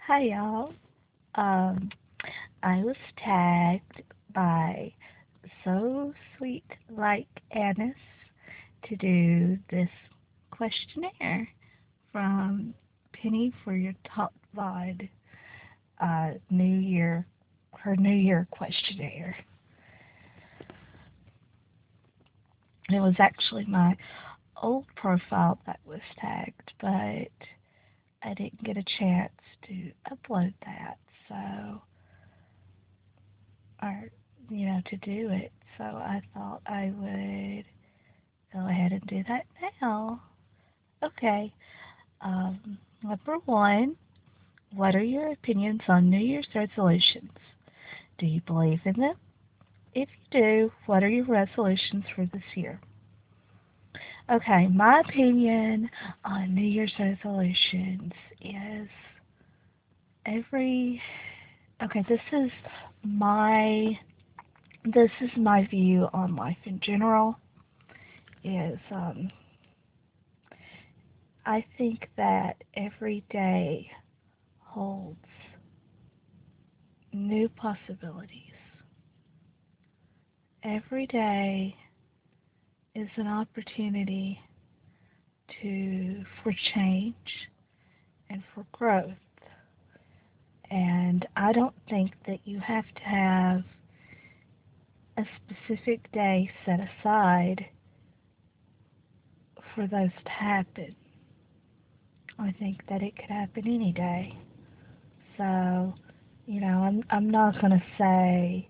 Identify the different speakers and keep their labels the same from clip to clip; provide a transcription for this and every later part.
Speaker 1: Hi y'all. Um, I was tagged by So Sweet Like Annis to do this questionnaire from Penny for Your Top Vod New Year, her New Year questionnaire. It was actually my old profile that was tagged, but I didn't get a chance to upload that, so or to do it. So I thought I would go ahead and do that now. Okay. Number one, what are your opinions on New Year's resolutions? Do you believe in them? If you do, what are your resolutions for this year? Okay, my opinion on New Year's resolutions is every okay, my this is my view on life in general is I think that every day holds new possibilities. Every day is an opportunity for change and for growth. And I don't think that you have to have a specific day set aside for those to happen. I think that it could happen any day. So, I'm not going to say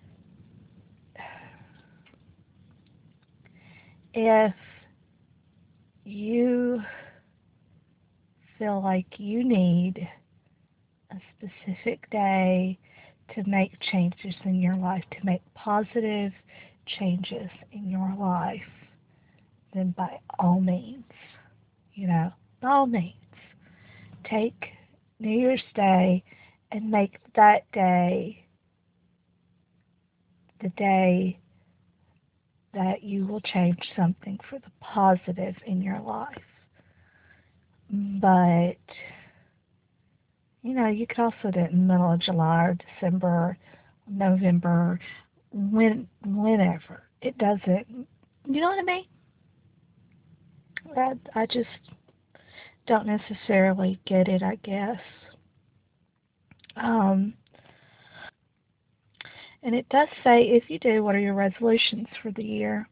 Speaker 1: if you feel like you need a specific day to make changes in your life, to make positive changes in your life, then by all means, you know, by all means, take New Year's Day and make that day the day that you will change something for the positive in your life. But, you could also do it in the middle of July or December, November, whenever. It doesn't, you know what I mean? I just don't necessarily get it, I guess. Um, and it does say, if you do, what are your resolutions for the year?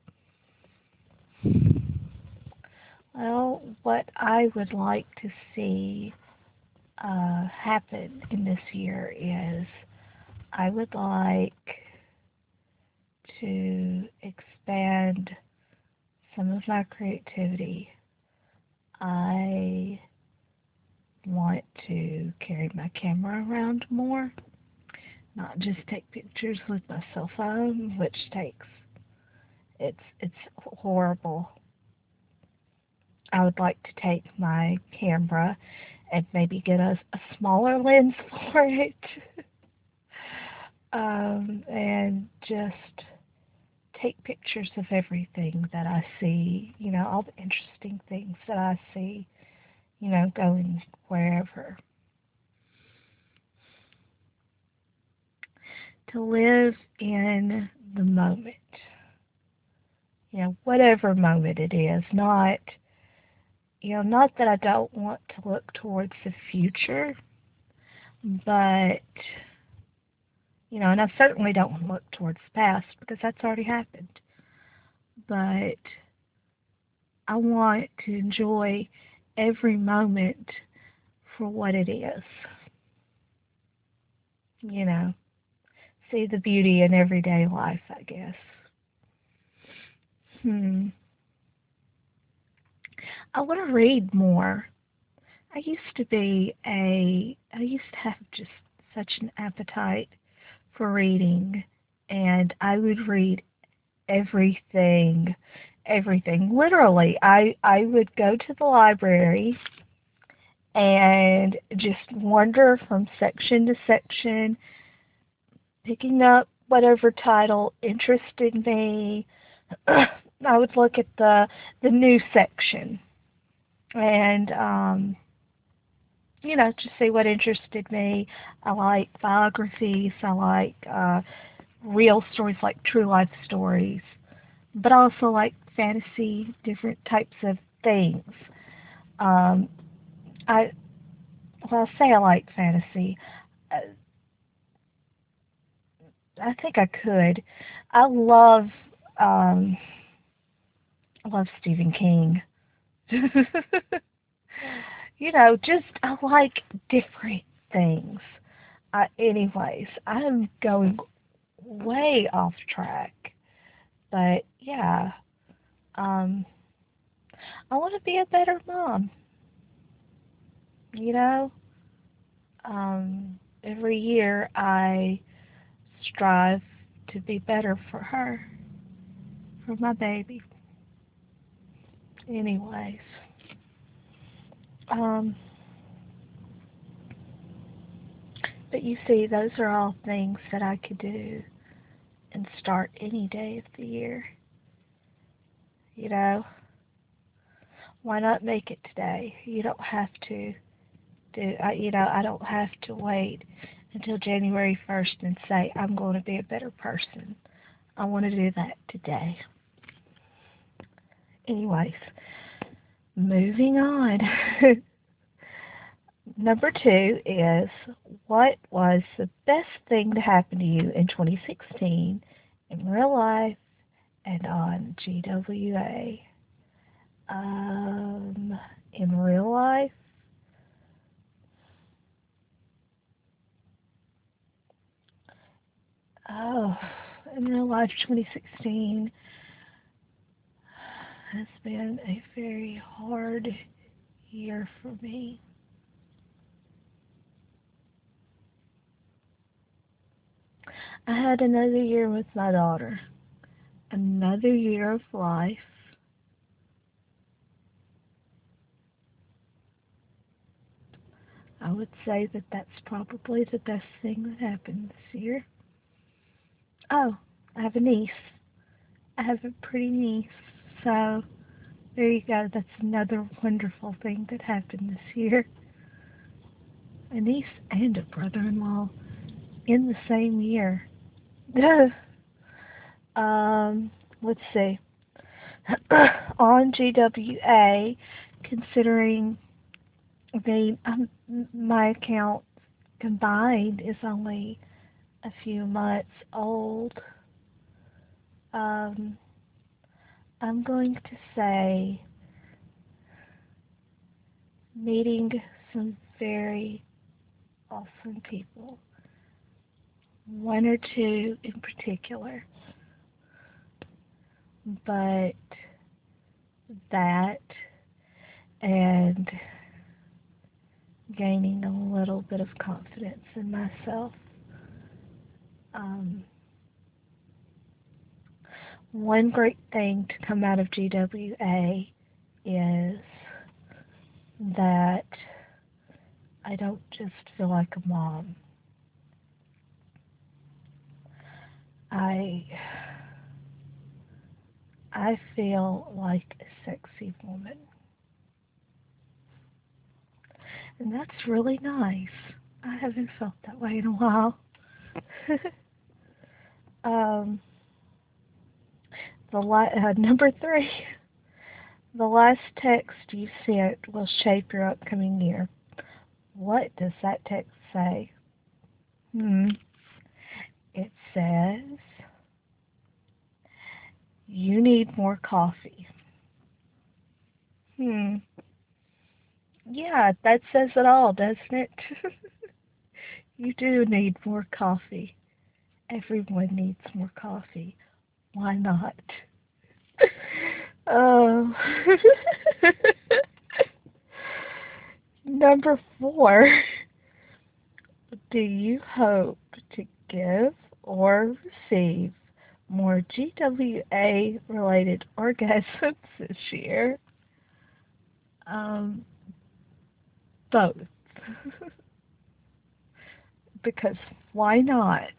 Speaker 1: Well, what I would like to see happen in this year is I would like to expand some of my creativity. I want to carry my camera around more, not just take pictures with my cell phone, which takes it's horrible. I would like to take my camera and maybe get a smaller lens for it, and just take pictures of everything that I see. All the interesting things that I see. Going wherever. To live in the moment. Whatever moment it is, not that I don't want to look towards the future, but, and I certainly don't want to look towards the past because that's already happened. But I want to enjoy every moment for what it is, you know, see the beauty in everyday life, I guess. Hmm. I want to read more. I used to have just such an appetite for reading, and I would read everything, everything. Literally, I would go to the library and just wander from section to section, picking up whatever title interested me. I would look at the new section, and just see what interested me. I like biographies. I like real stories, like true life stories. But I also like fantasy, different types of things. Um, I well, I say I like fantasy. Uh, I think I could. I love um, I love Stephen King. Just I like different things. Anyways, I'm going way off track, but yeah, um, I want to be a better mom. You know, every year I strive to be better for her, for my baby. Anyways, um, but you see, those are all things that I could do and start any day of the year. You know, why not make it today? You don't have to I don't have to wait until January 1st and say, I'm going to be a better person. I want to do that today. Anyways, moving on. Number two is, what was the best thing to happen to you in 2016 in real life and on GWA? In real life, oh, in real life, 2016 has been a very hard year for me. I had another year with my daughter, another year of life. I would say that that's probably the best thing that happened this year. Oh, I have a niece. I have a pretty niece. So there you go. That's another wonderful thing that happened this year. A niece and a brother-in-law in the same year. um, let's see. On GWA, considering my account combined is only a few months old, um, I'm going to say meeting some very awesome people. One or two in particular, but that and gaining a little bit of confidence in myself. Um, One great thing to come out of GWA is that I don't just feel like a mom. I I feel like a sexy woman. And that's really nice. I haven't felt that way in a while. um, number three, the last text you sent will shape your upcoming year. What does that text say? Hmm. It says, you need more coffee. Hmm. Yeah, that says it all, doesn't it? You do need more coffee. Everyone needs more coffee. Why not? Oh. Number four. Do you hope to give or receive more GWA related orgasms this year? Um, both. Because why not?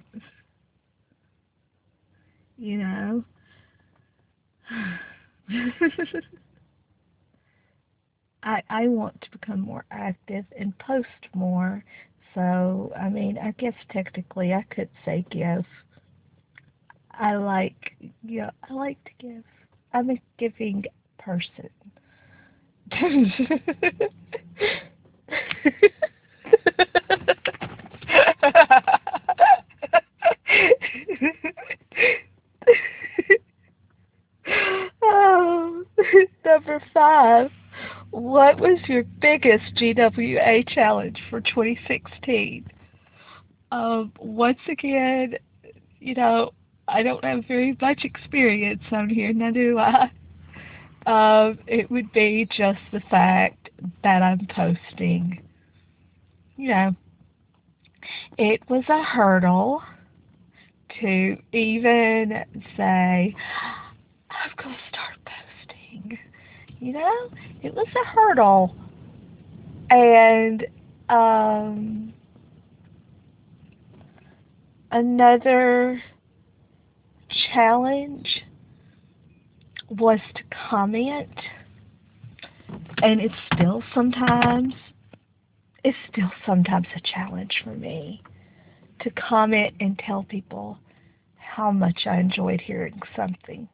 Speaker 1: You know? I want to become more active and post more. So, I mean, I guess technically I could say give. I like, yeah, I like to give. I'm a giving person. Oh, number 5. What was your biggest GWA challenge for 2016? Once again, you know, I don't have very much experience on here, now do I? It would be just the fact that I'm posting. You know, it was a hurdle to even say, I'm going to start posting. You know, it was a hurdle. And um, another challenge was to comment, and it's still sometimes a challenge for me to comment and tell people how much I enjoyed hearing something.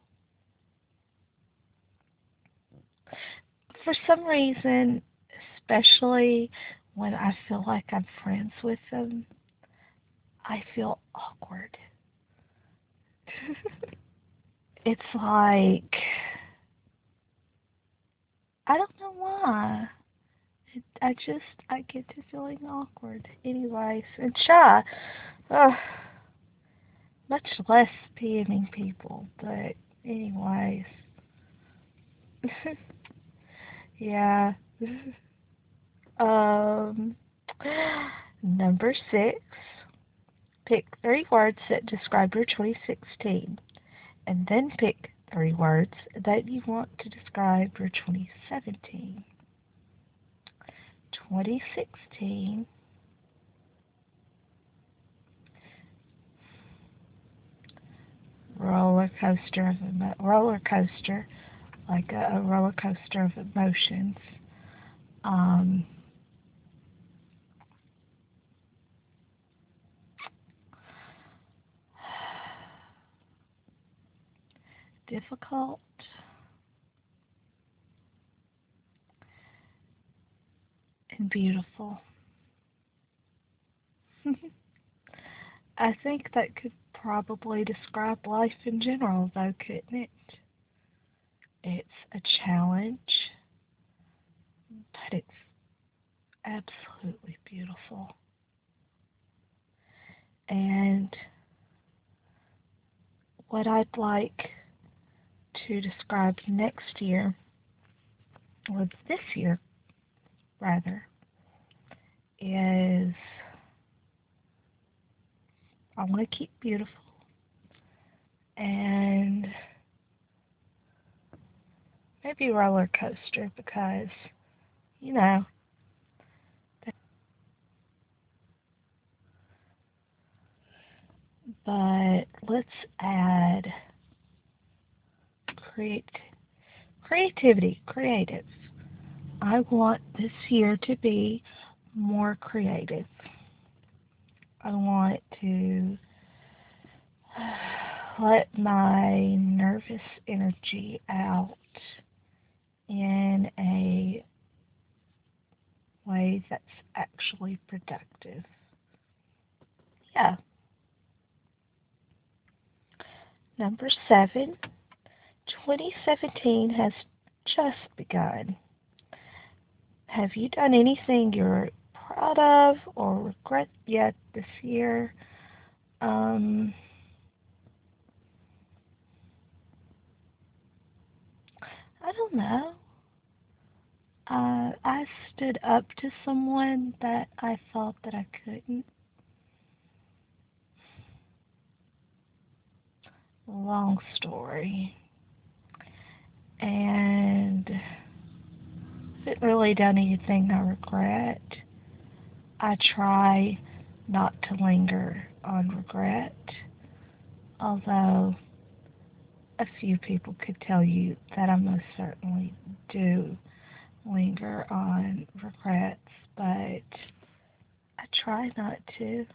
Speaker 1: For some reason, especially when I feel like I'm friends with them, I feel awkward. It's like, I don't know why. I get to feeling awkward. Anyways, and shy. Ugh, much less PMing people, but anyways. Yeah. Um, number 6. Pick 3 words that describe your 2016, and then pick 3 words that you want to describe your 2017. 2016, roller coaster, like a roller coaster of emotions. Um, difficult and beautiful. I think that could probably describe life in general, though, couldn't it? It's a challenge, but it's absolutely beautiful. And what I'd like to describe next year, or this year rather, is I want to keep beautiful and maybe roller coaster because, you know, but let's add create creativity, creative. I want this year to be more creative. I want to let my nervous energy out in a way that's actually productive. Yeah. Number 7, 2017 has just begun. Have you done anything you're proud of or regret yet this year? Um, I don't know. I stood up to someone that I thought that I couldn't. Long story. And haven't really done anything I regret. I try not to linger on regret, although a few people could tell you that I most certainly do. linger on regrets, but I try not to.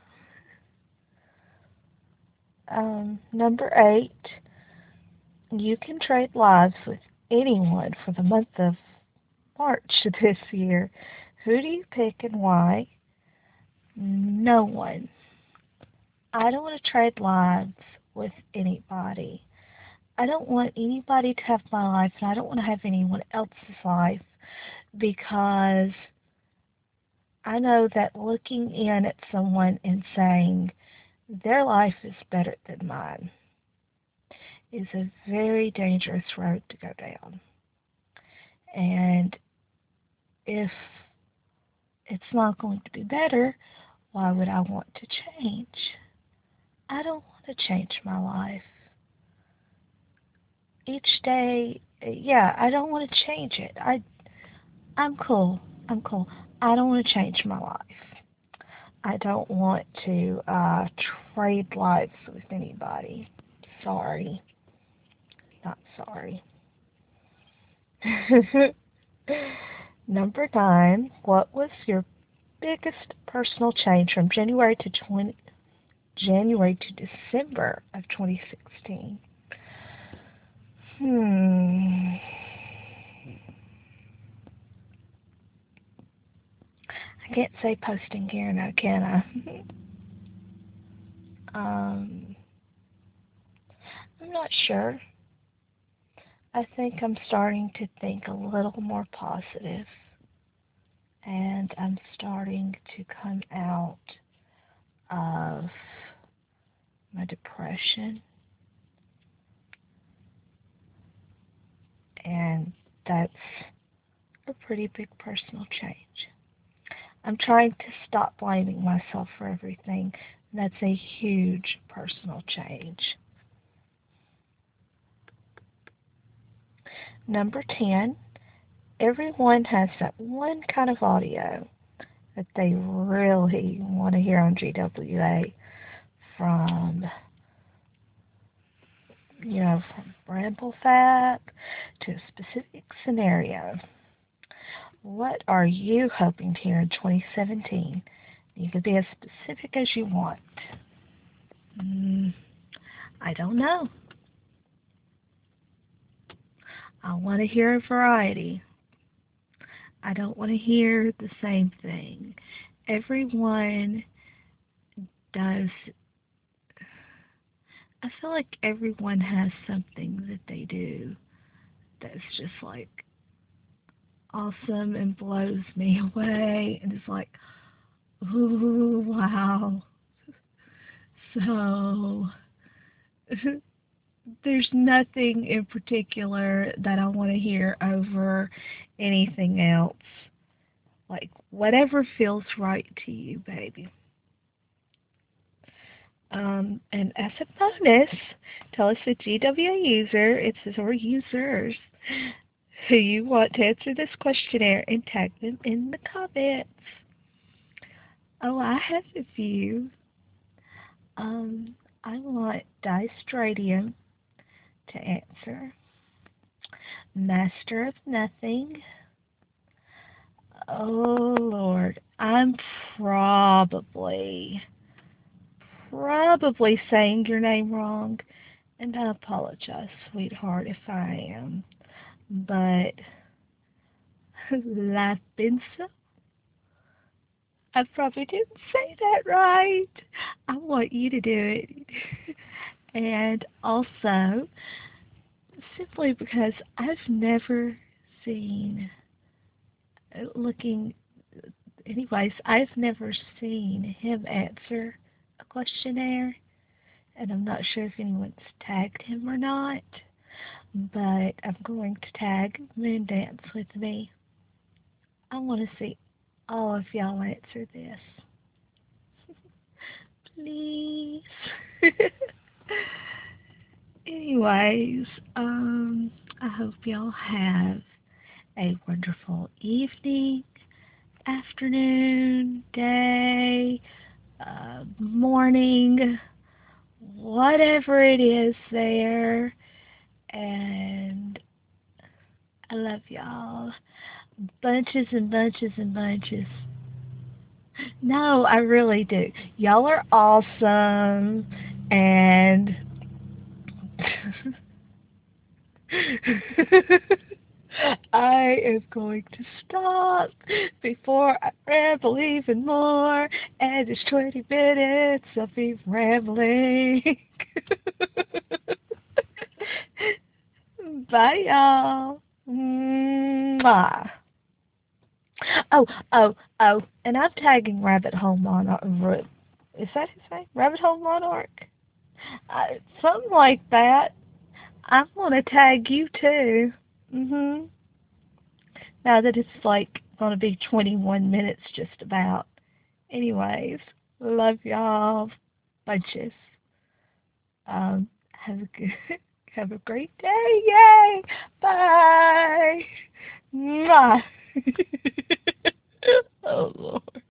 Speaker 1: Number 8, you can trade lives with anyone for the month of March this year. Who do you pick and why? No one. I don't want to trade lives with anybody. I don't want anybody to have my life, and I don't want to have anyone else's life because I know that looking in at someone and saying their life is better than mine is a very dangerous road to go down. And if it's not going to be better, why would I want to change? I don't want to change my life. Each day, yeah, I don't want to change it. I'm cool. I'm cool. I don't want to change my life. I don't want to trade lives with anybody. Sorry. Not sorry. Number 9, what was your biggest personal change from January to December of 2016? Hmm. I can't say posting here now, can I? um, I'm not sure. I think I'm starting to think a little more positive, and I'm starting to come out of my depression, and that's a pretty big personal change. I'm trying to stop blaming myself for everything. That's a huge personal change. Number 10, everyone has that one kind of audio that they really want to hear on GWA from, from Bramble Fap to a specific scenario. What are you hoping to hear in 2017? You can be as specific as you want. Mm, I don't know. I want to hear a variety. I don't want to hear the same thing. Everyone does. I feel like everyone has something that they do that's just like awesome and blows me away, and it's like, ooh, wow. So there's nothing in particular that I want to hear over anything else. Like, whatever feels right to you, baby. And as a bonus, tell us a GWA user, it says, or users, who you want to answer this questionnaire and tag them in the comments. Oh, I have a few. I want Diced Radium to answer. Master of Nothing. Oh, Lord. I'm probably saying your name wrong, and I apologize, sweetheart, if I am. But La Pinza, I probably didn't say that right. I want you to do it. And also, simply because I've never seen, looking, anyways, I've never seen him answer a questionnaire, and I'm not sure if anyone's tagged him or not, but I'm going to tag Moondance with me. I want to see all of y'all answer this. Please. Anyways, I hope y'all have a wonderful evening, afternoon, day, morning, whatever it is there. And I love y'all. bunches and bunches and bunches. No, I really do. Y'all are awesome, and I am going to stop before I ramble even more, and it's 20 minutes of me rambling. Bye, y'all. Mwah. Oh, oh, oh, and I'm tagging Rabbit Hole Monarch. Is that his name? Rabbit Hole Monarch? Something like that. I'm gonna tag you too. Now that it's like gonna be 21 minutes just about. Anyways, love y'all bunches. Have a good, have a great day. Yay! Bye. Mwah. Oh Lord.